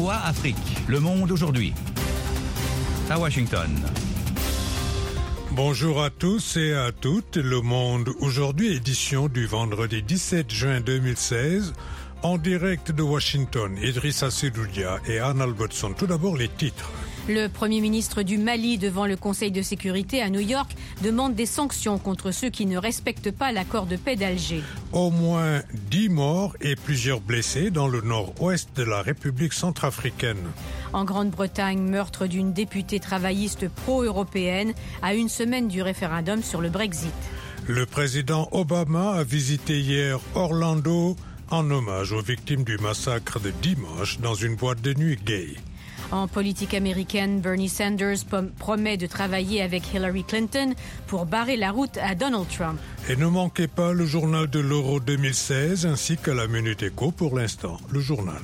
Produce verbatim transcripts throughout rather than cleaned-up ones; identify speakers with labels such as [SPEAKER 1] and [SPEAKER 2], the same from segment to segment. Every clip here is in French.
[SPEAKER 1] V O A Afrique, Le Monde aujourd'hui. À Washington.
[SPEAKER 2] Bonjour à tous et à toutes. Le Monde aujourd'hui, édition du vendredi dix-sept juin deux mille seize. En direct de Washington, Idrissa Sedoudia et Anne Albertson. Tout d'abord, les titres.
[SPEAKER 3] Le Premier ministre du Mali, devant le Conseil de sécurité à New York, demande des sanctions contre ceux qui ne respectent pas l'accord de paix d'Alger.
[SPEAKER 2] Au moins dix morts et plusieurs blessés dans le nord-ouest de la République centrafricaine.
[SPEAKER 3] En Grande-Bretagne, meurtre d'une députée travailliste pro-européenne à une semaine du référendum sur le Brexit.
[SPEAKER 2] Le président Obama a visité hier Orlando en hommage aux victimes du massacre de dimanche dans une boîte de nuit gay.
[SPEAKER 3] En politique américaine, Bernie Sanders promet de travailler avec Hillary Clinton pour barrer la route à Donald Trump.
[SPEAKER 2] Et ne manquez pas le journal de l'Euro deux mille seize ainsi que la Minute Éco pour l'instant. Le journal.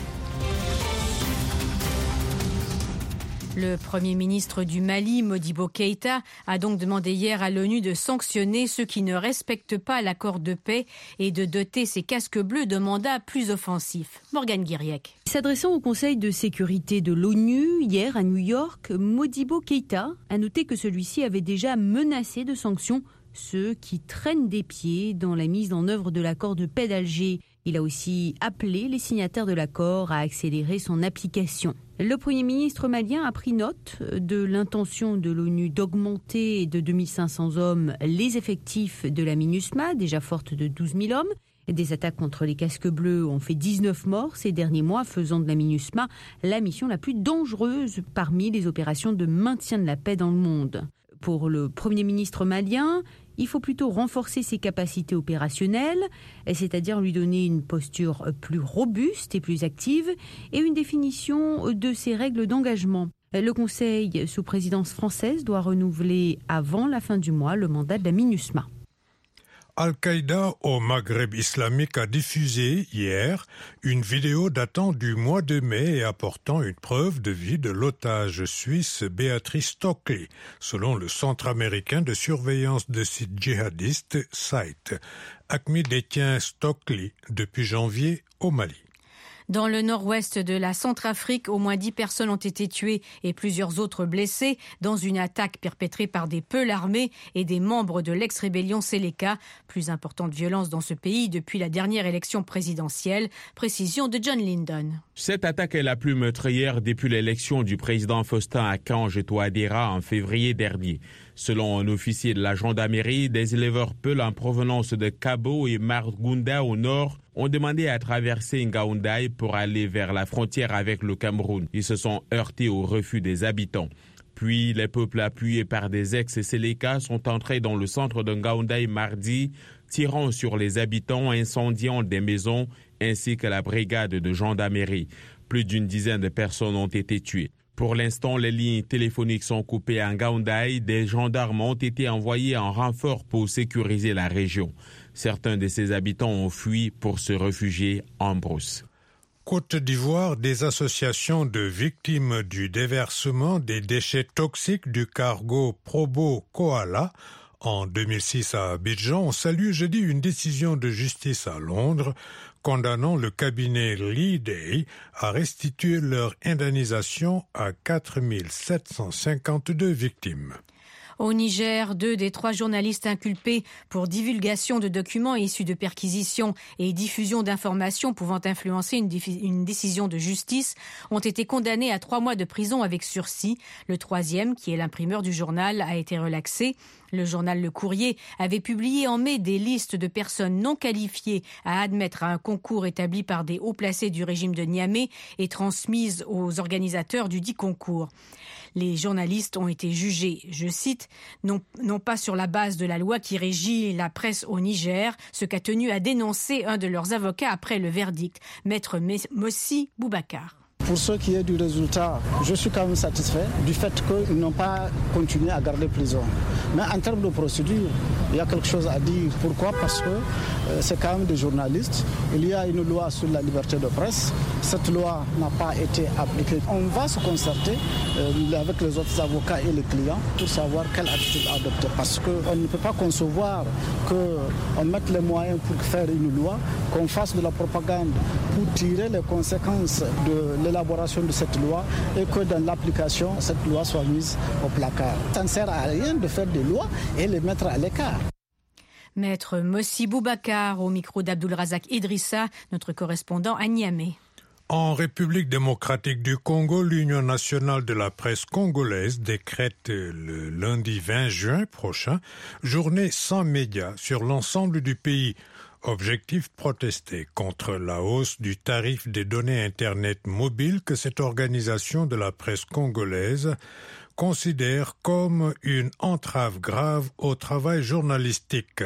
[SPEAKER 3] Le Premier ministre du Mali, Modibo Keïta, a donc demandé hier à l'ONU de sanctionner ceux qui ne respectent pas l'accord de paix et de doter ses casques bleus de mandats plus offensifs. Morgane Guiriec.
[SPEAKER 4] S'adressant au Conseil de sécurité de l'ONU hier à New York, Modibo Keïta a noté que celui-ci avait déjà menacé de sanctions ceux qui traînent des pieds dans la mise en œuvre de l'accord de paix d'Alger. Il a aussi appelé les signataires de l'accord à accélérer son application. Le Premier ministre malien a pris note de l'intention de l'ONU d'augmenter de deux mille cinq cents hommes les effectifs de la MINUSMA, déjà forte de douze mille hommes. Des attaques contre les casques bleus ont fait dix-neuf morts ces derniers mois, faisant de la MINUSMA la mission la plus dangereuse parmi les opérations de maintien de la paix dans le monde. Pour le Premier ministre malien, il faut plutôt renforcer ses capacités opérationnelles, c'est-à-dire lui donner une posture plus robuste et plus active et une définition de ses règles d'engagement. Le Conseil, sous présidence française, doit renouveler avant la fin du mois le mandat de la MINUSMA.
[SPEAKER 2] Al-Qaïda au Maghreb islamique a diffusé hier une vidéo datant du mois de mai et apportant une preuve de vie de l'otage suisse Beatrice Stockley, selon le Centre américain de surveillance de sites djihadistes S I T. A C M I détient Stockley depuis janvier au Mali.
[SPEAKER 3] Dans le nord-ouest de la Centrafrique, au moins dix personnes ont été tuées et plusieurs autres blessées dans une attaque perpétrée par des Peuls armés et des membres de l'ex-rébellion Séléka. Plus importante violence dans ce pays depuis la dernière élection présidentielle. Précision de John Lyndon.
[SPEAKER 5] Cette attaque est la plus meurtrière depuis l'élection du président Faustin Archange Touadéra en février dernier. Selon un officier de la gendarmerie, des éleveurs Peuls en provenance de Kabo et Margounda au nord ont demandé à traverser Ngaoundai pour aller vers la frontière avec le Cameroun. Ils se sont heurtés au refus des habitants. Puis, les peuples appuyés par des ex-Séléka sont entrés dans le centre de Ngaoundai mardi, tirant sur les habitants, incendiant des maisons ainsi que la brigade de gendarmerie. Plus d'une dizaine de personnes ont été tuées. Pour l'instant, les lignes téléphoniques sont coupées à Ngaoundai. Des gendarmes ont été envoyés en renfort pour sécuriser la région. Certains de ses habitants ont fui pour se réfugier en brousse.
[SPEAKER 2] Côte d'Ivoire, des associations de victimes du déversement des déchets toxiques du cargo Probo Koala en deux mille six à Abidjan ont salué jeudi une décision de justice à Londres condamnant le cabinet Lee Day à restituer leur indemnisation à quatre mille sept cent cinquante-deux victimes.
[SPEAKER 3] Au Niger, deux des trois journalistes inculpés pour divulgation de documents issus de perquisitions et diffusion d'informations pouvant influencer une, diffi- une décision de justice ont été condamnés à trois mois de prison avec sursis. Le troisième, qui est l'imprimeur du journal, a été relaxé. Le journal Le Courrier avait publié en mai des listes de personnes non qualifiées à admettre à un concours établi par des hauts placés du régime de Niamey et transmises aux organisateurs du dit concours. Les journalistes ont été jugés, je cite, non, non pas sur la base de la loi qui régit la presse au Niger, ce qu'a tenu à dénoncer un de leurs avocats après le verdict, Maître Mossi Boubacar.
[SPEAKER 6] Pour ce qui est du résultat, je suis quand même satisfait du fait qu'ils n'ont pas continué à garder prison. Mais en termes de procédure, il y a quelque chose à dire. Pourquoi ? Parce que euh, c'est quand même des journalistes. Il y a une loi sur la liberté de presse. Cette loi n'a pas été appliquée. On va se concerter euh, avec les autres avocats et les clients pour savoir quelle attitude adopter. Parce qu'on ne peut pas concevoir qu'on mette les moyens pour faire une loi, qu'on fasse de la propagande pour tirer les conséquences de l'élection l'élaboration de cette loi et que dans l'application, cette loi soit mise au placard. Ça ne sert à rien de faire des lois et les mettre à l'écart.
[SPEAKER 3] Maître Mossi Boubacar au micro d'Abdulrazak Idrissa, notre correspondant à Niamey.
[SPEAKER 2] En République démocratique du Congo, l'Union nationale de la presse congolaise décrète le lundi vingt juin prochain journée sans médias sur l'ensemble du pays. Objectif, protester contre la hausse du tarif des données Internet mobiles que cette organisation de la presse congolaise considère comme une entrave grave au travail journalistique.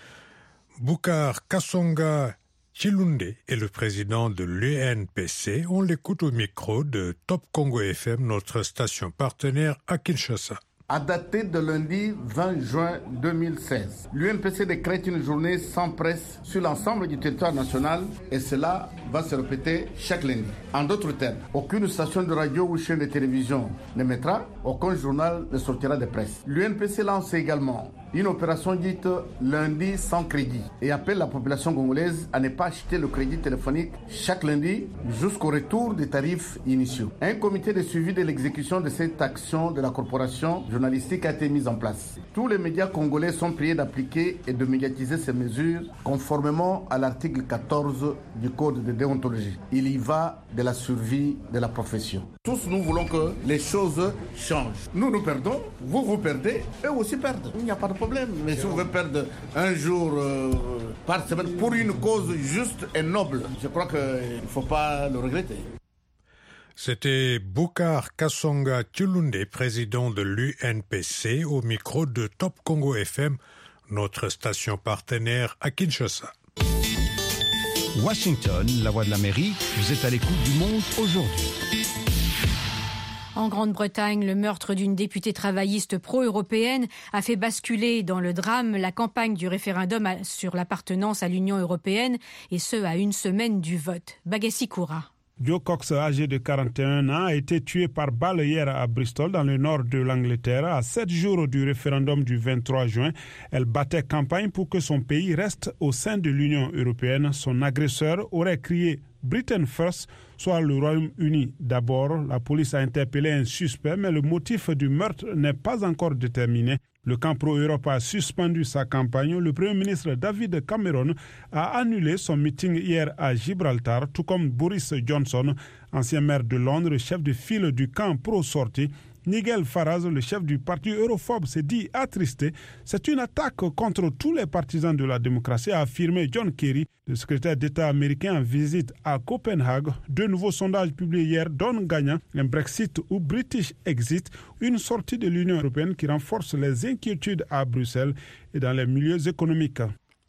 [SPEAKER 2] Boukar Kasonga Chilunde est le président de l'U N P C. On l'écoute au micro de Top Congo F M, notre station partenaire à Kinshasa.
[SPEAKER 7] À dater de lundi vingt juin deux mille seize, l'U N P C décrète une journée sans presse sur l'ensemble du territoire national et cela va se répéter chaque lundi. En d'autres termes, aucune station de radio ou chaîne de télévision ne mettra, aucun journal ne sortira de presse. L'U N P C lance également une opération dite lundi sans crédit et appelle la population congolaise à ne pas acheter le crédit téléphonique chaque lundi jusqu'au retour des tarifs initiaux. Un comité de suivi de l'exécution de cette action de la corporation journalistique a été mis en place. Tous les médias congolais sont priés d'appliquer et de médiatiser ces mesures conformément à l'article quatorze du Code de déontologie. Il y va de la survie de la profession. Tous nous voulons que les choses changent. Nous nous perdons, vous vous perdez, eux aussi perdent. Il n'y a pas de problème. Mais si vous voulez perdre un jour euh, par semaine pour une cause juste et noble, je crois qu'il ne faut pas le regretter.
[SPEAKER 2] C'était Boukar Kasonga Chilunde, président de l'U N P C, au micro de Top Congo F M, notre station partenaire à Kinshasa.
[SPEAKER 1] Washington, la voix de l'Amérique, vous êtes à l'écoute du Monde aujourd'hui.
[SPEAKER 3] En Grande-Bretagne, le meurtre d'une députée travailliste pro-européenne a fait basculer dans le drame la campagne du référendum sur l'appartenance à l'Union européenne, et ce à une semaine du vote. Bagassi Koura.
[SPEAKER 8] Joe Cox, âgé de quarante et un ans, a été tué par balle hier à Bristol, dans le nord de l'Angleterre. À sept jours du référendum du vingt-trois juin, elle battait campagne pour que son pays reste au sein de l'Union européenne. Son agresseur aurait crié « Britain first », soit le Royaume-Uni d'abord. La police a interpellé un suspect, mais le motif du meurtre n'est pas encore déterminé. Le camp pro-Europe a suspendu sa campagne. Le Premier ministre David Cameron a annulé son meeting hier à Gibraltar, tout comme Boris Johnson, ancien maire de Londres, chef de file du camp pro-sortie. Nigel Farage, le chef du parti europhobe, s'est dit attristé. C'est une attaque contre tous les partisans de la démocratie, a affirmé John Kerry, le secrétaire d'État américain en visite à Copenhague. Deux nouveaux sondages publiés hier donnent gagnant un Brexit ou British Exit, une sortie de l'Union européenne qui renforce les inquiétudes à Bruxelles et dans les milieux économiques.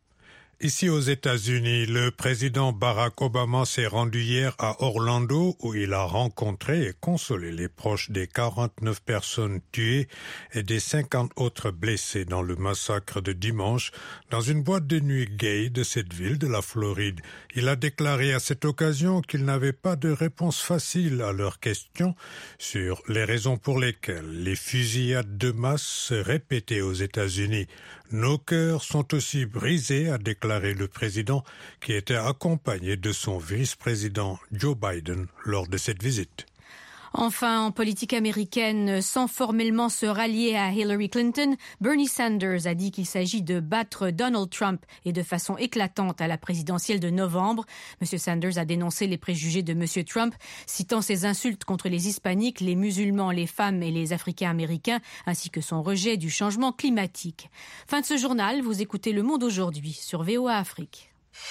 [SPEAKER 2] Ici aux États-Unis, le président Barack Obama s'est rendu hier à Orlando où il a rencontré et consolé les proches des quarante-neuf personnes tuées et des cinquante autres blessées dans le massacre de dimanche dans une boîte de nuit gay de cette ville de la Floride. Il a déclaré à cette occasion qu'il n'avait pas de réponse facile à leurs questions sur les raisons pour lesquelles les fusillades de masse se répétaient aux États-Unis. Nos cœurs sont aussi brisés, a déclaré le président, qui était accompagné de son vice-président Joe Biden lors de cette visite.
[SPEAKER 3] Enfin, en politique américaine, sans formellement se rallier à Hillary Clinton, Bernie Sanders a dit qu'il s'agit de battre Donald Trump et de façon éclatante à la présidentielle de novembre. M. Sanders a dénoncé les préjugés de M. Trump, citant ses insultes contre les hispaniques, les musulmans, les femmes et les Africains-Américains, ainsi que son rejet du changement climatique. Fin de ce journal, vous écoutez Le Monde aujourd'hui sur V O A Afrique.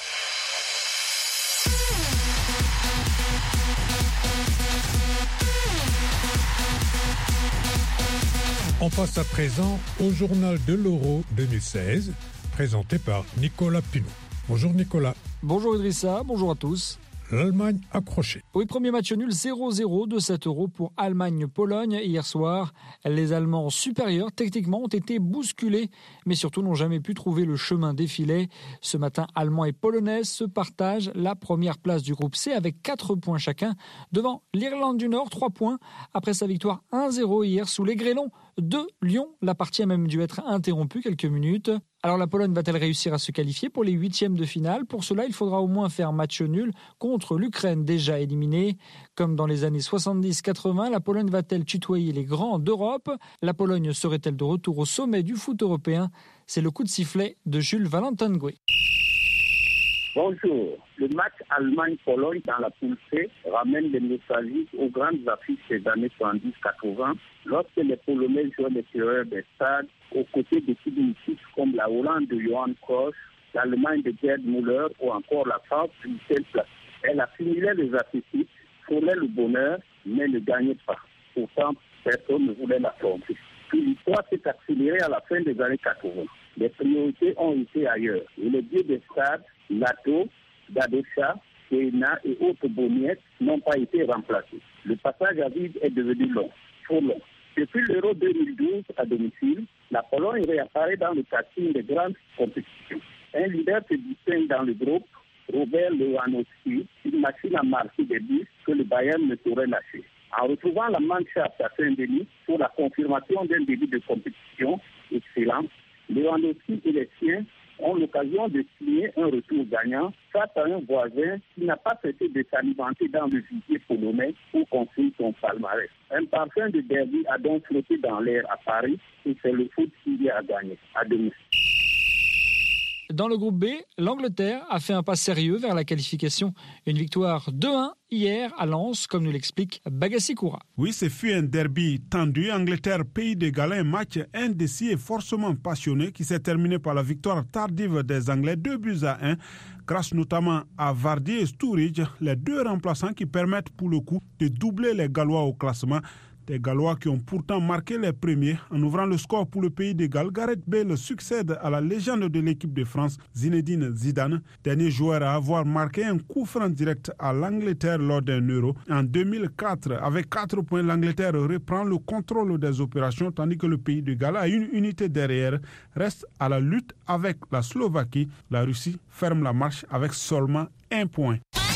[SPEAKER 2] On passe à présent au journal de l'Euro deux mille seize, présenté par Nicolas Pinault. Bonjour Nicolas.
[SPEAKER 9] Bonjour Idrissa, bonjour à tous.
[SPEAKER 2] L'Allemagne accrochée.
[SPEAKER 9] Oui, premier match nul zéro zéro de cet Euro pour Allemagne-Pologne hier soir. Les Allemands supérieurs techniquement ont été bousculés, mais surtout n'ont jamais pu trouver le chemin des filets. Ce matin, Allemands et Polonais se partagent la première place du groupe C avec quatre points chacun, devant l'Irlande du Nord, trois points, après sa victoire un zéro hier sous les grêlons de Lyon. La partie a même dû être interrompue quelques minutes. Alors la Pologne va-t-elle réussir à se qualifier pour les huitièmes de finale ? Pour cela, il faudra au moins faire match nul contre l'Ukraine déjà éliminée. Comme dans les années soixante-dix quatre-vingts, la Pologne va-t-elle tutoyer les grands d'Europe ? La Pologne serait-elle de retour au sommet du foot européen ? C'est le coup de sifflet de Jules Valentin-Goué.
[SPEAKER 10] Bonjour. Le match Allemagne-Pologne dans la poule C ramène les nostalgiques aux grandes affiches des années soixante-dix quatre-vingts, lorsque les Polonais jouaient les tireurs des stades aux côtés d'équipes mythiques comme la Hollande de Johan Cruyff, l'Allemagne de Gerd Müller ou encore la France de Michel Platini. Elle accumulait les appétits, frôlait le bonheur, mais ne gagnait pas. Pourtant, personne ne voulait l'affronter. Puis l'histoire s'est accélérée à la fin des années quatre-vingts. Les priorités ont été ailleurs. Et les dieux des stades, Lato, Dadesha, Kéna et autres bonnettes n'ont pas été remplacés. Le passage à vide est devenu long, trop long. Depuis l'Euro deux mille douze à domicile, la Pologne réapparaît dans le casting des grandes compétitions. Un leader se distingue dans le groupe, Robert Lewandowski, une machine à marquer des buts que le Bayern ne saurait lâcher. En retrouvant la Mannschaft à Saint-Denis pour la confirmation d'un début de compétition excellent, Lewandowski et les siens ont l'occasion de signer un retour gagnant face à un voisin qui n'a pas cessé de s'alimenter dans le vivier polonais pour construire son palmarès. Un parfum de derby a donc flotté dans l'air à Paris et c'est le foot qui y a gagné à domicile.
[SPEAKER 9] Dans le groupe B, l'Angleterre a fait un pas sérieux vers la qualification. Une victoire deux un hier à Lens, comme nous l'explique Bagassi Koura.
[SPEAKER 8] Oui, ce fut un derby tendu. Angleterre-Pays de Galles, un match indécis et forcément passionné qui s'est terminé par la victoire tardive des Anglais, deux buts à un, grâce notamment à Vardy et Sturridge, les deux remplaçants qui permettent pour le coup de doubler les Gallois au classement. Des Gallois qui ont pourtant marqué les premiers en ouvrant le score pour le Pays de Galles. Gareth Bale succède à la légende de l'équipe de France, Zinedine Zidane, dernier joueur à avoir marqué un coup franc direct à l'Angleterre lors d'un Euro. En deux mille quatre, avec quatre points, l'Angleterre reprend le contrôle des opérations tandis que le Pays de Galles, à une unité derrière, reste à la lutte avec la Slovaquie. La Russie ferme la marche avec seulement un point.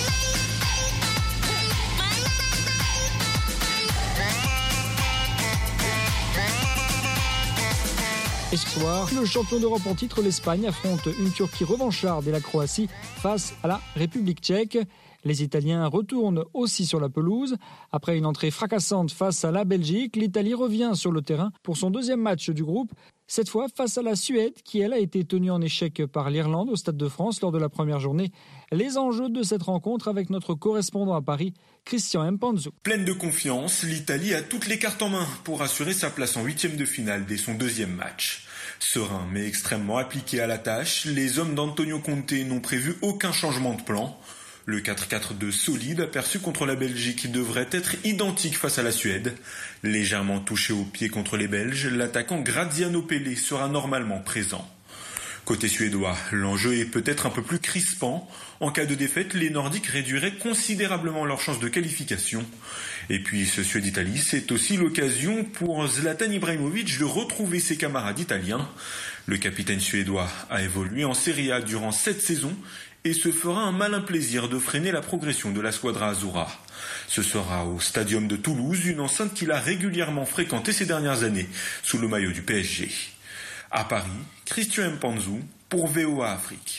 [SPEAKER 9] Et ce soir, le champion d'Europe en titre, l'Espagne, affronte une Turquie revancharde et la Croatie face à la République tchèque. Les Italiens retournent aussi sur la pelouse. Après une entrée fracassante face à la Belgique, l'Italie revient sur le terrain pour son deuxième match du groupe, cette fois face à la Suède qui, elle, a été tenue en échec par l'Irlande au Stade de France lors de la première journée. Les enjeux de cette rencontre avec notre correspondant à Paris, Christian Mpanzu.
[SPEAKER 11] Pleine de confiance, l'Italie a toutes les cartes en main pour assurer sa place en huitième de finale dès son deuxième match. Serein mais extrêmement appliqué à la tâche, les hommes d'Antonio Conte n'ont prévu aucun changement de plan. Le quatre quatre deux solide aperçu contre la Belgique devrait être identique face à la Suède. Légèrement touché au pied contre les Belges, l'attaquant Graziano Pellè sera normalement présent. Côté suédois, l'enjeu est peut-être un peu plus crispant. En cas de défaite, les Nordiques réduiraient considérablement leurs chances de qualification. Et puis ce Suède-Italie, c'est aussi l'occasion pour Zlatan Ibrahimovic de retrouver ses camarades italiens. Le capitaine suédois a évolué en Serie A durant sept saisons et se fera un malin plaisir de freiner la progression de la Squadra Azzurra. Ce sera au Stadium de Toulouse, une enceinte qu'il a régulièrement fréquentée ces dernières années, sous le maillot du P S G. À Paris, Christian Mpanzu pour V O A Afrique.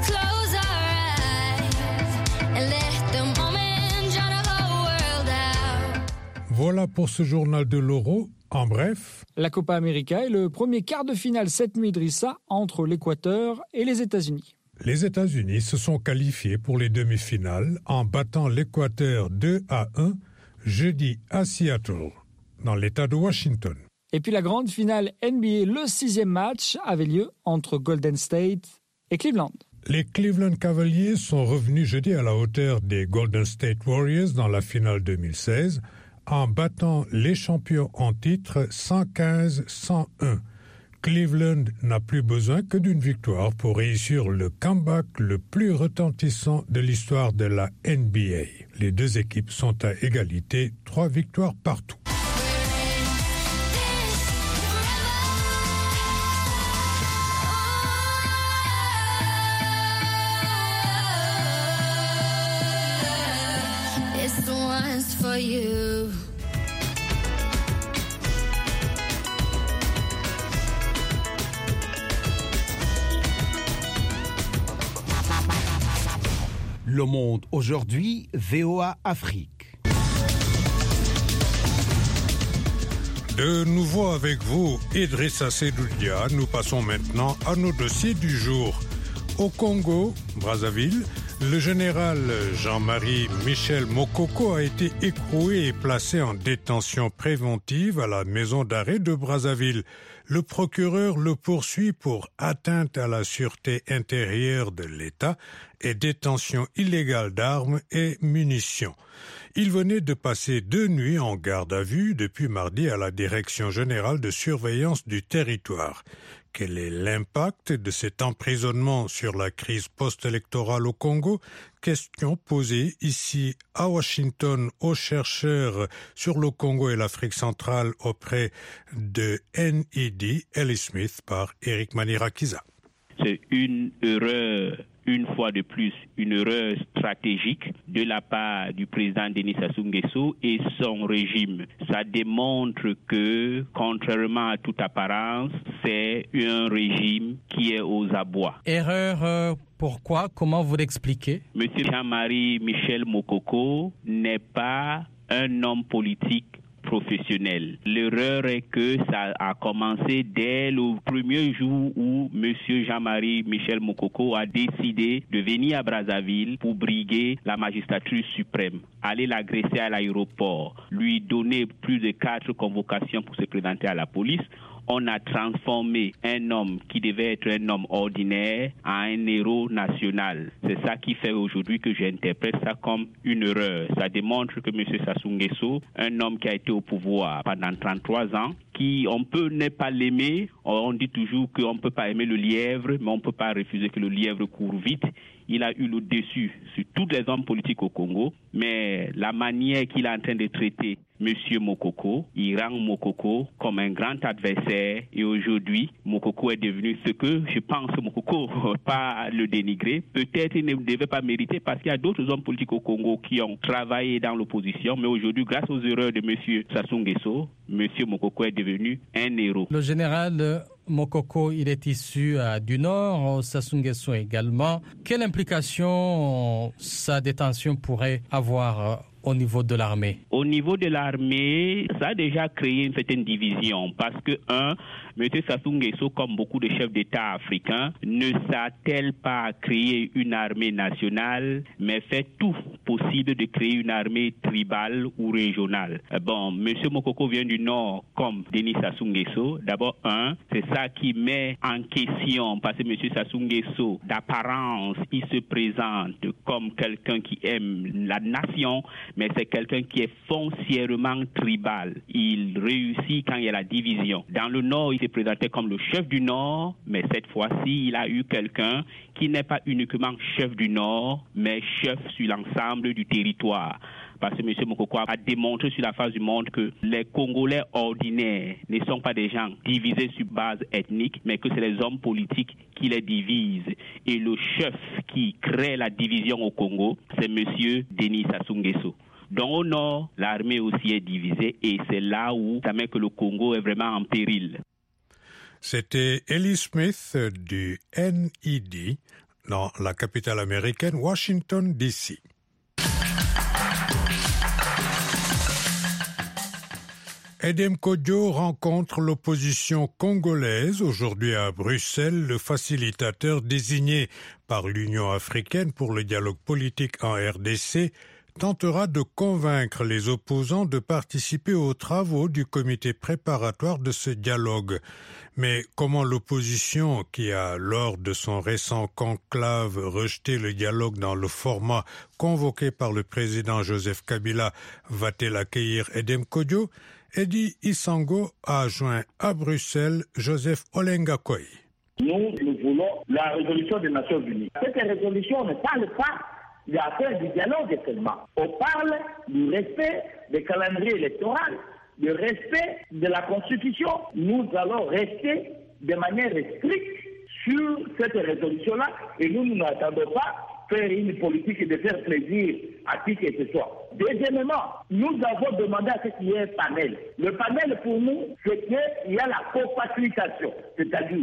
[SPEAKER 2] Voilà pour ce journal de l'Euro. En bref,
[SPEAKER 9] la Copa América est le premier quart de finale cette nuit, Drissa, entre l'Équateur et les États-Unis.
[SPEAKER 2] Les États-Unis se sont qualifiés pour les demi-finales en battant l'Équateur deux à un jeudi à Seattle, dans l'État de Washington.
[SPEAKER 9] Et puis la grande finale N B A, le sixième match, avait lieu entre Golden State et Cleveland.
[SPEAKER 2] Les Cleveland Cavaliers sont revenus jeudi à la hauteur des Golden State Warriors dans la finale deux mille seize en battant les champions en titre cent quinze à cent un. Cleveland n'a plus besoin que d'une victoire pour réussir le comeback le plus retentissant de l'histoire de la N B A. Les deux équipes sont à égalité, trois victoires partout.
[SPEAKER 12] For you. Le Monde aujourd'hui, V O A Afrique.
[SPEAKER 2] De nouveau avec vous, Idrissa Seydoudia. Nous passons maintenant à nos dossiers du jour. Au Congo, Brazzaville, le général Jean-Marie Michel Mokoko a été écroué et placé en détention préventive à la maison d'arrêt de Brazzaville. Le procureur le poursuit pour atteinte à la sûreté intérieure de l'État et détention illégale d'armes et munitions. Il venait de passer deux nuits en garde à vue depuis mardi à la Direction générale de surveillance du territoire. Quel est l'impact de cet emprisonnement sur la crise post-électorale au Congo? Question posée ici à Washington aux chercheurs sur le Congo et l'Afrique centrale auprès de N I D, Ellie Smith, par Eric Manirakiza.
[SPEAKER 13] C'est une erreur, une fois de plus, une erreur stratégique de la part du président Denis Sassou Nguesso et son régime. Ça démontre que, contrairement à toute apparence, c'est un régime qui est aux abois.
[SPEAKER 14] Erreur, euh, pourquoi? Comment vous l'expliquez?
[SPEAKER 13] Monsieur Jean-Marie Michel Mokoko n'est pas un homme politique professionnel. L'erreur est que ça a commencé dès le premier jour où M. Jean-Marie Michel Mokoko a décidé de venir à Brazzaville pour briguer la magistrature suprême, aller l'agresser à l'aéroport, lui donner plus de quatre convocations pour se présenter à la police. On a transformé un homme qui devait être un homme ordinaire en un héros national. C'est ça qui fait aujourd'hui que j'interprète ça comme une erreur. Ça démontre que M. Sassou Nguesso, un homme qui a été au pouvoir pendant trente-trois ans, qui, on peut ne pas l'aimer, on dit toujours qu'on ne peut pas aimer le lièvre, mais on ne peut pas refuser que le lièvre court vite. Il a eu le dessus sur tous les hommes politiques au Congo, mais la manière qu'il est en train de traiter M. Mokoko, il rend Mokoko comme un grand adversaire et aujourd'hui, Mokoko est devenu ce que je pense Mokoko, pas le dénigrer, peut-être il ne devait pas mériter parce qu'il y a d'autres hommes politiques au Congo qui ont travaillé dans l'opposition, mais aujourd'hui, grâce aux erreurs de M. Sassou Nguesso, M. Mokoko est devenu un héros.
[SPEAKER 14] Le général Mokoko, il est issu euh, du Nord, Sassou Nguesso également. Quelle implication euh, sa détention pourrait avoir euh, au niveau de l'armée?
[SPEAKER 13] Au niveau de l'armée, ça a déjà créé une certaine division parce que, un, M. Sassou Nguesso, comme beaucoup de chefs d'État africains, ne s'attelle pas à créer une armée nationale, mais fait tout possible de créer une armée tribale ou régionale. Bon, M. Mokoko vient du Nord comme Denis Sassou Nguesso. D'abord, un, c'est ça qui met en question, parce que M. Sassou Nguesso, d'apparence, il se présente comme quelqu'un qui aime la nation, mais c'est quelqu'un qui est foncièrement tribal. Il réussit quand il y a la division. Dans le Nord, il s'est présenté comme le chef du Nord, mais cette fois-ci, il a eu quelqu'un qui n'est pas uniquement chef du Nord, mais chef sur l'ensemble du territoire. Parce que M. Mokoko a démontré sur la face du monde que les Congolais ordinaires ne sont pas des gens divisés sur base ethnique, mais que c'est les hommes politiques qui les divisent. Et le chef qui crée la division au Congo, c'est M. Denis Sassou Nguesso. Donc au nord, l'armée aussi est divisée et c'est là où ça met que le Congo est vraiment en péril.
[SPEAKER 2] C'était Ellie Smith du N I D dans la capitale américaine, Washington, D C Edem Kodjo rencontre l'opposition congolaise. Aujourd'hui à Bruxelles, le facilitateur désigné par l'Union africaine pour le dialogue politique en R D C tentera de convaincre les opposants de participer aux travaux du comité préparatoire de ce dialogue. Mais comment l'opposition, qui a lors de son récent conclave rejeté le dialogue dans le format convoqué par le président Joseph Kabila, va-t-elle accueillir Edem Kodjo? Eddie Isango a joint à Bruxelles Joseph Olengakoy.
[SPEAKER 10] Nous, nous voulons la résolution des Nations Unies. Cette résolution ne parle pas de l'affaire du dialogue seulement. On parle du respect des calendriers électoraux, du respect de la Constitution. Nous allons rester de manière stricte sur cette résolution-là et nous ne nous attendons pas faire une politique et de faire plaisir à qui que ce soit. Deuxièmement, nous avons demandé à ce qu'il y ait un panel. Le panel, pour nous, c'est qu'il y a la co-facilitation, c'est-à-dire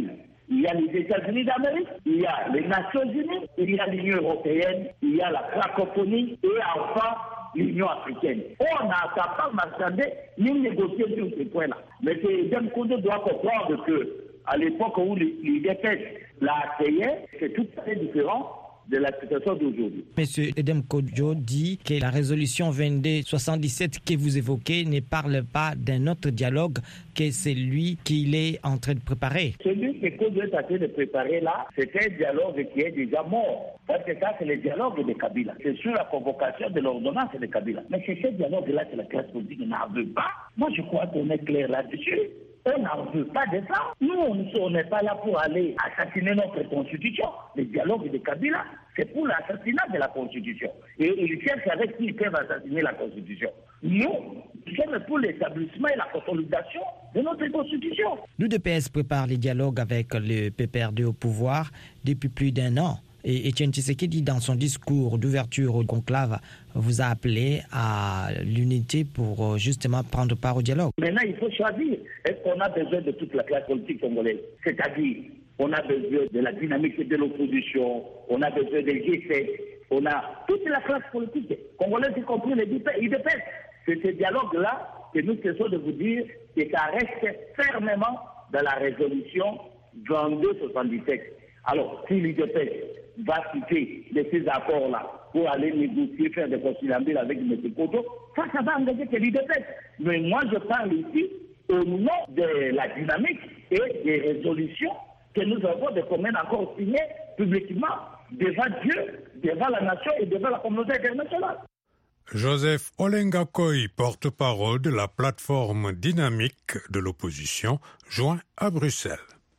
[SPEAKER 10] il y a les États-Unis d'Amérique, il y a les Nations Unies, il y a l'Union européenne, il y a la francophonie et enfin l'Union africaine. On n'a pas marchandé ni négocié sur ces points-là. Mais Edem Kojo doit comprendre que à l'époque où l'U D P S l'a accueilli, c'est tout à fait différent de la situation d'aujourd'hui.
[SPEAKER 15] Monsieur Edem Kojo dit que la résolution vingt-deux soixante-dix-sept que vous évoquez ne parle pas d'un autre dialogue que celui qu'il est en train de préparer.
[SPEAKER 10] Celui que Kojo est en train de préparer là, c'est un dialogue qui est déjà mort. Parce que ça, c'est le dialogue de Kabila. C'est sur la convocation de l'ordonnance de Kabila. Mais c'est ce dialogue-là que la classe politique n'en veut pas. Moi, je crois qu'on est clair là-dessus. On n'en veut pas de ça. Nous, on n'est pas là pour aller assassiner notre constitution. Le dialogue de Kabila, c'est pour l'assassinat de la constitution. Et ils cherchent avec qui ils peuvent assassiner la constitution. Nous, nous sommes pour l'établissement et la consolidation de notre constitution.
[SPEAKER 15] L'U D P S prépare les dialogues avec le P P R D au pouvoir depuis plus d'un an. Et Etienne Tshisekedi, dans son discours d'ouverture au conclave, vous a appelé à l'unité pour justement prendre part au dialogue.
[SPEAKER 10] Maintenant, il faut choisir. Est-ce qu'on a besoin de toute la classe politique congolaise? C'est-à-dire, on a besoin de la dynamique de l'opposition, on a besoin des G sept, on a toute la classe politique congolaise, y compris les U D P S. C'est ce dialogue-là que nous cessons de vous dire que ça reste fermement dans la résolution vingt-deux soixante-dix-sept. Alors, si l'U D P S va citer de ces accords-là pour aller négocier, faire des conciliations avec M. Kojo, ça, ça va engager que l'U D P S. Mais moi, je parle ici au nom de la dynamique et des résolutions que nous avons de communes encore signées publiquement devant Dieu, devant la nation et devant la communauté internationale.
[SPEAKER 2] Joseph Olengakoy, porte-parole de la plateforme dynamique de l'opposition, joint à Bruxelles.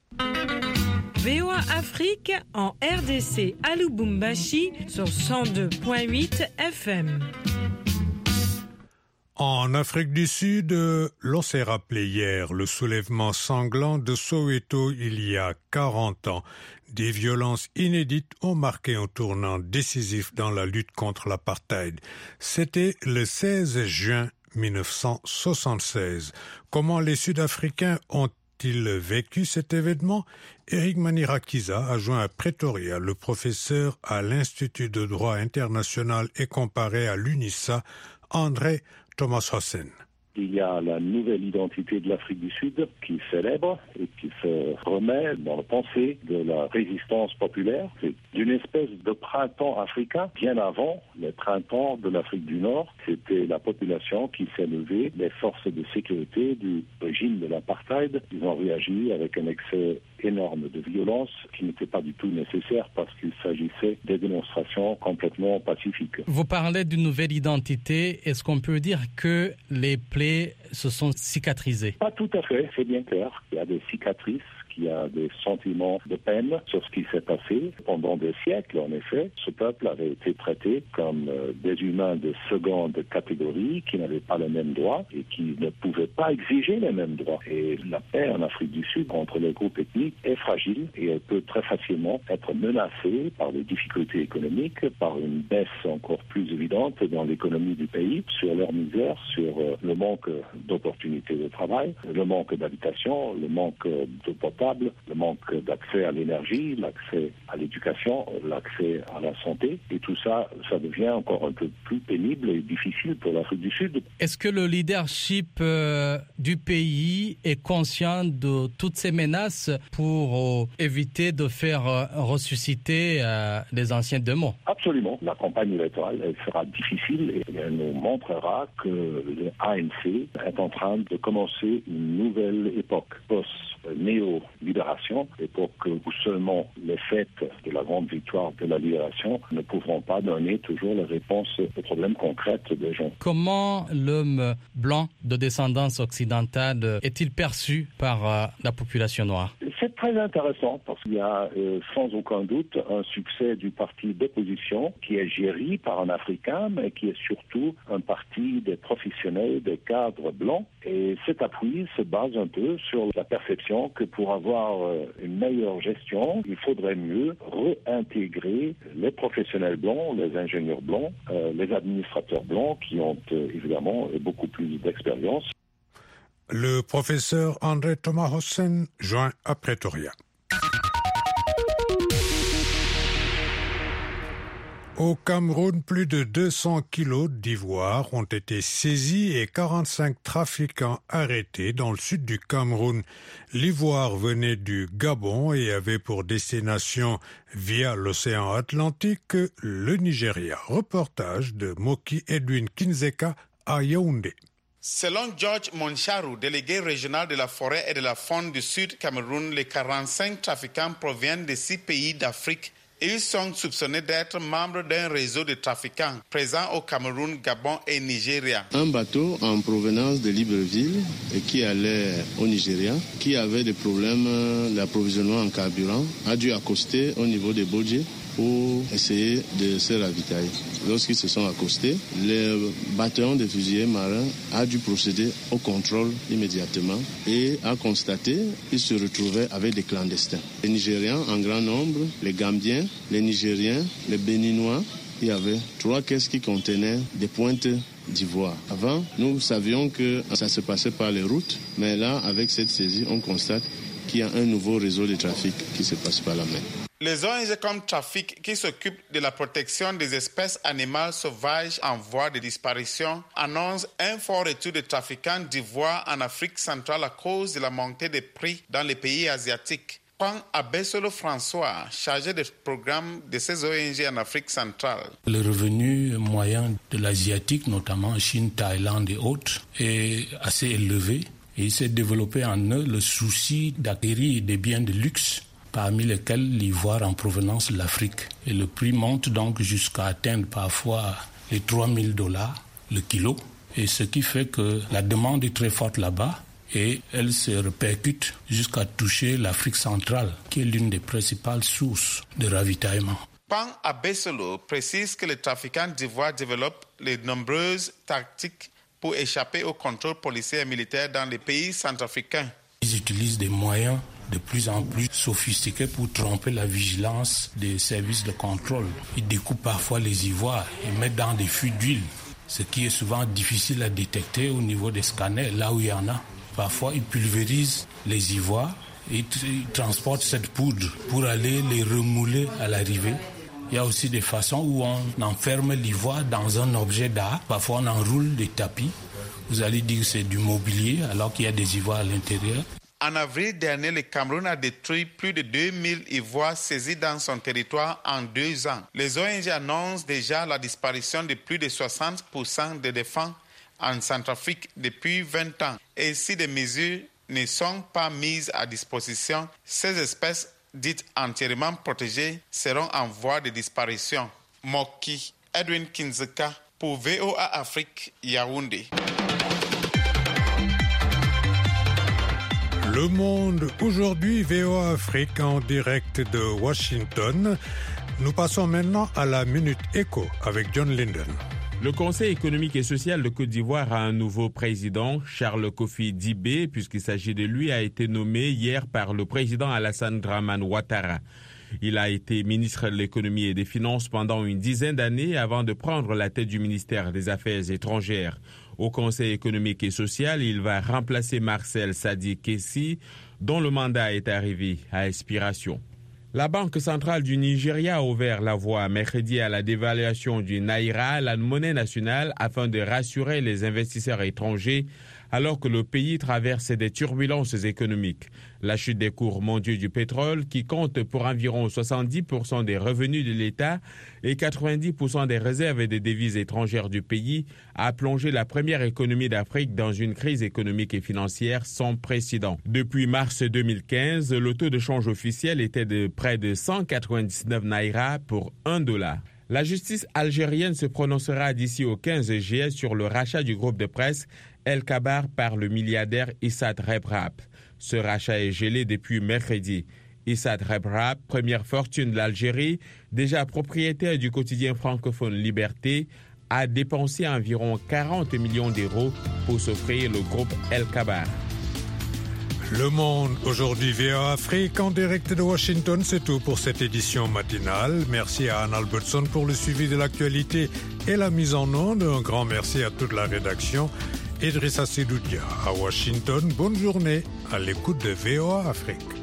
[SPEAKER 16] V O A Afrique en R D C à Lubumbashi sur cent deux virgule huit F M.
[SPEAKER 2] En Afrique du Sud, l'on s'est rappelé hier le soulèvement sanglant de Soweto il y a quarante ans. Des violences inédites ont marqué un tournant décisif dans la lutte contre l'apartheid. C'était le seize juin mille neuf cent soixante-seize. Comment les Sud-Africains ont il vécu cet événement? Eric Manirakiza a joint à Pretoria le professeur à l'Institut de droit international et comparé à l'UNISA, André Thomas Hossen.
[SPEAKER 17] Il y a la nouvelle identité de l'Afrique du Sud qui célèbre et qui se remet dans la pensée de la résistance populaire. C'est d'une espèce de printemps africain, bien avant le printemps de l'Afrique du Nord. C'était la population qui s'est levée, les forces de sécurité du régime de l'apartheid. Ils ont réagi avec un excès énorme de violence qui n'était pas du tout nécessaire parce qu'il s'agissait des démonstrations complètement pacifiques.
[SPEAKER 14] Vous parlez d'une nouvelle identité. Est-ce qu'on peut dire que les plaies se sont cicatrisées?
[SPEAKER 17] Pas tout à fait, c'est bien clair. Il y a des cicatrices, qu'il y a des sentiments de peine sur ce qui s'est passé. Pendant des siècles, en effet, ce peuple avait été traité comme des humains de seconde catégorie qui n'avaient pas les mêmes droits et qui ne pouvaient pas exiger les mêmes droits. Et la paix en Afrique du Sud entre les groupes ethniques est fragile et elle peut très facilement être menacée par des difficultés économiques, par une baisse encore plus évidente dans l'économie du pays, sur leur misère, sur le manque d'opportunités de travail, le manque d'habitation, le manque d'eau potable, le manque d'accès à l'énergie, l'accès à l'éducation, l'accès à la santé. Et tout ça, ça devient encore un peu plus pénible et difficile pour l'Afrique du Sud.
[SPEAKER 14] Est-ce que le leadership euh, du pays est conscient de toutes ces menaces pour euh, éviter de faire euh, ressusciter euh, les anciens démons?
[SPEAKER 17] Absolument. La campagne électorale elle sera difficile et elle nous montrera que le A N C est en train de commencer une nouvelle époque post-néo-libération, époque où seulement les fêtes de la grande victoire de la libération ne pourront pas donner toujours les réponses aux problèmes concrets des gens.
[SPEAKER 14] Comment l'homme blanc de descendance occidentale est-il perçu par euh, la population noire?
[SPEAKER 17] C'est très intéressant parce qu'il y a euh, sans aucun doute un succès du parti d'opposition qui est géré par un Africain mais qui est surtout un parti des professionnels, des cadres blancs. Et cet appui se base un peu sur la perception que pour avoir euh, une meilleure gestion, il faudrait mieux réintégrer les professionnels blancs, les ingénieurs blancs, euh, les administrateurs blancs qui ont euh, évidemment beaucoup plus d'expérience.
[SPEAKER 2] Le professeur André Thomas Hossen joint à Pretoria. Au Cameroun, plus de deux cents kilos d'ivoire ont été saisis et quarante-cinq trafiquants arrêtés dans le sud du Cameroun. L'ivoire venait du Gabon et avait pour destination, via l'océan Atlantique, le Nigeria. Reportage de Moki Edwin Kinzeka à Yaoundé.
[SPEAKER 18] Selon George Moncharu, délégué régional de la forêt et de la faune du Sud Cameroun, les quarante-cinq trafiquants proviennent de six pays d'Afrique. Ils sont soupçonnés d'être membres d'un réseau de trafiquants présents au Cameroun, Gabon et Nigeria.
[SPEAKER 19] Un bateau en provenance de Libreville et qui allait au Nigeria, qui avait des problèmes d'approvisionnement en carburant, a dû accoster au niveau de Bodje pour essayer de se ravitailler. Lorsqu'ils se sont accostés, le bataillon de fusiliers marins a dû procéder au contrôle immédiatement et a constaté qu'ils se retrouvaient avec des clandestins. Les Nigérians en grand nombre, les Gambiens, les Nigériens, les Béninois. Il y avait trois caisses qui contenaient des pointes d'ivoire. Avant, nous savions que ça se passait par les routes, mais là, avec cette saisie, on constate qu'il y a un nouveau réseau de trafic qui se passe par la mer.
[SPEAKER 18] Les O N G comme Trafic, qui s'occupent de la protection des espèces animales sauvages en voie de disparition, annoncent un fort retour de trafiquants d'ivoire en Afrique centrale à cause de la montée des prix dans les pays asiatiques. Pan Abesolo François, chargé des programmes de ces O N G en Afrique centrale.
[SPEAKER 20] Le revenu moyen de l'asiatique, notamment Chine, Thaïlande et autres, est assez élevé. Et il s'est développé en eux le souci d'acquérir des biens de luxe, parmi lesquels l'ivoire en provenance de l'Afrique. Et le prix monte donc jusqu'à atteindre parfois les trois mille dollars le kilo. Et ce qui fait que la demande est très forte là-bas et elle se répercute jusqu'à toucher l'Afrique centrale, qui est l'une des principales sources de ravitaillement.
[SPEAKER 18] Pan Abesolo précise que les trafiquants d'ivoire développent les nombreuses tactiques pour échapper au contrôle policier et militaire dans les pays centrafricains.
[SPEAKER 20] Ils utilisent des moyens de plus en plus sophistiqués pour tromper la vigilance des services de contrôle. Ils découpent parfois les ivoires et mettent dans des fûts d'huile, ce qui est souvent difficile à détecter au niveau des scanners, là où il y en a. Parfois, ils pulvérisent les ivoires et ils transportent cette poudre pour aller les remouler à l'arrivée. Il y a aussi des façons où on enferme l'ivoire dans un objet d'art. Parfois, on enroule des tapis. Vous allez dire que c'est du mobilier alors qu'il y a des ivoires à l'intérieur.
[SPEAKER 18] En avril dernier, le Cameroun a détruit plus de deux mille ivoires saisis dans son territoire en deux ans. Les O N G annoncent déjà la disparition de plus de soixante pour cent des éléphants en Centrafrique depuis vingt ans. Et si des mesures ne sont pas mises à disposition, ces espèces dites entièrement protégées seront en voie de disparition. Moki Edwin Kinzeka pour V O A Afrique, Yaoundé.
[SPEAKER 2] Le Monde aujourd'hui, V O A Afrique en direct de Washington. Nous passons maintenant à la Minute Éco avec John Linden.
[SPEAKER 5] Le Conseil économique et social de Côte d'Ivoire a un nouveau président, Charles Kofi Dibé, puisqu'il s'agit de lui, a été nommé hier par le président Alassane Dramane Ouattara. Il a été ministre de l'économie et des finances pendant une dizaine d'années avant de prendre la tête du ministère des Affaires étrangères. Au Conseil économique et social, il va remplacer Marcel Sadi Kessi, dont le mandat est arrivé à expiration. La Banque centrale du Nigeria a ouvert la voie mercredi à la dévaluation du Naira, la monnaie nationale, afin de rassurer les investisseurs étrangers alors que le pays traverse des turbulences économiques. La chute des cours mondiaux du pétrole, qui compte pour environ soixante-dix pour cent des revenus de l'État et quatre-vingt-dix pour cent des réserves des devises étrangères du pays, a plongé la première économie d'Afrique dans une crise économique et financière sans précédent. Depuis mars deux mille quinze, le taux de change officiel était de près de cent quatre-vingt-dix-neuf naira pour un dollar. La justice algérienne se prononcera d'ici au quinze juillet sur le rachat du groupe de presse El Kabar par le milliardaire Issad Rebrab. Ce rachat est gelé depuis mercredi. Issad Rebrab, première fortune de l'Algérie, déjà propriétaire du quotidien francophone Liberté, a dépensé environ quarante millions d'euros pour s'offrir le groupe El Kabar.
[SPEAKER 2] Le Monde aujourd'hui, V O A Afrique en direct de Washington, c'est tout pour cette édition matinale. Merci à Anne Albertson pour le suivi de l'actualité et la mise en onde. Un grand merci à toute la rédaction. Idrissa Sedoudia à Washington, bonne journée à l'écoute de V O A Afrique.